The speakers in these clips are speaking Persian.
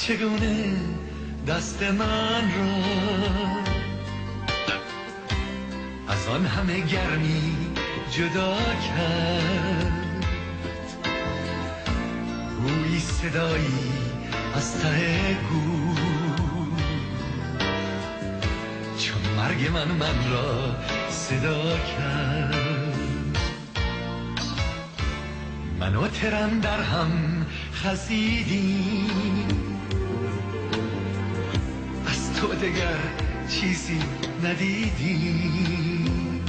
چگونه دست من را از آن همه گرمی جدا کرد. گویی صدایی از ته گور، چون مرگ من را صدا کرد. من و ترن در هم خزیدیم، از تو دگر چیزی ندیدیم.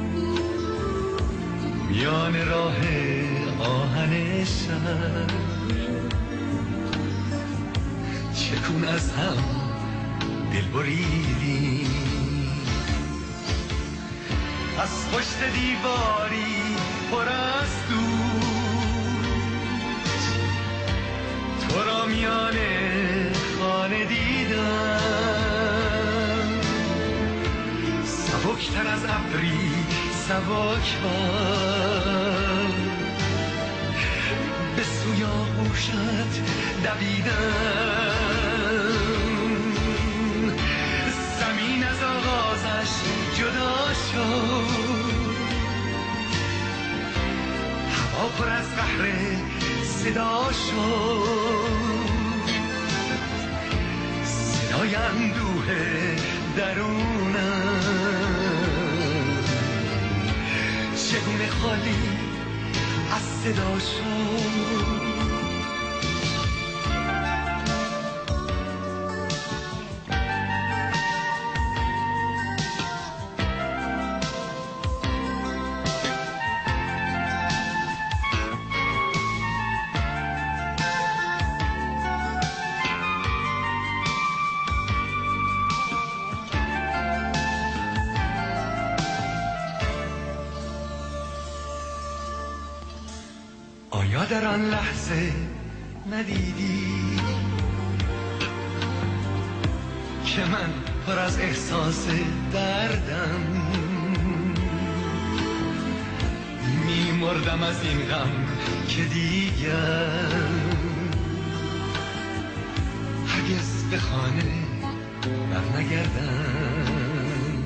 میان راه آهن شهر چکون از هم دل بریدیم. از پشت دیواری پر از تو را میان خانه دیدم. سبکتر از ابری سبک باد به سوی آغوشت دویدم. زمین از آغازش جدا شد، هوا پر از قهر صدا شد. صدای اندوه درونم چگونه خالی از صدا شد. آیا در آن لحظه ندیدی که من پر از احساس دردم؟ میمردم از این غم که دیگر هرگز به خانه برنگردم.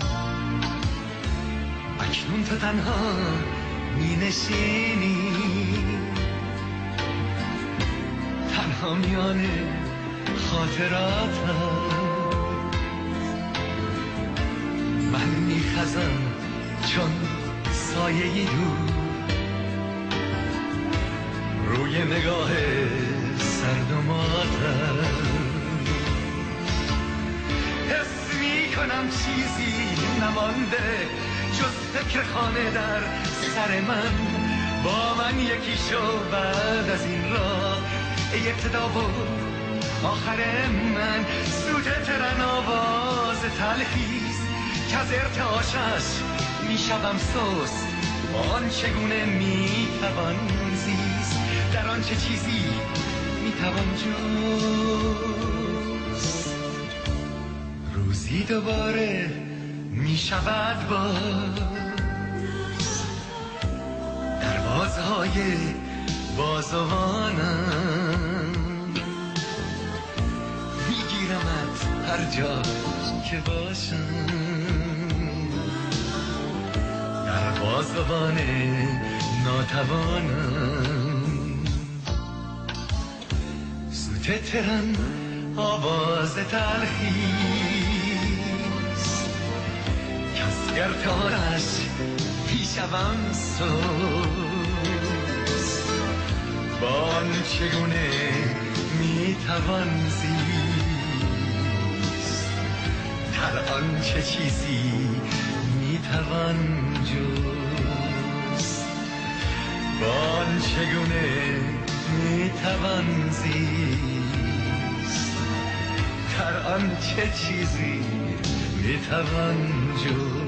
اکنون تو تنها می نشینی، تنها میان خاطراتم. من می خزم چون سایه دور روی نگاه سرد و ماتم. حس می کنم چیزی نمانده جز فکر خانه در سر من. با من یکی شو بعد از این راه، ای ابتدا و آخر من. سوت ترن آواز تلخیست که از ارتعاشش می شوم سست. با آن چگونه می توان زیست، در آن چه چیزی می توان جست. روزی دوباره می شود باز، دروازهای بازوانم. میگیرمت هر جا که باشم، در بازوان ناتوانم. سوت ترن آواز تلخیست که از ارتعارش پیشم سوست. با آن چگونه میتوان زیست، در آن چه چیزی میتوان جست. با آن چگونه میتوان زیست، در آن چه چیزی میتوان جست.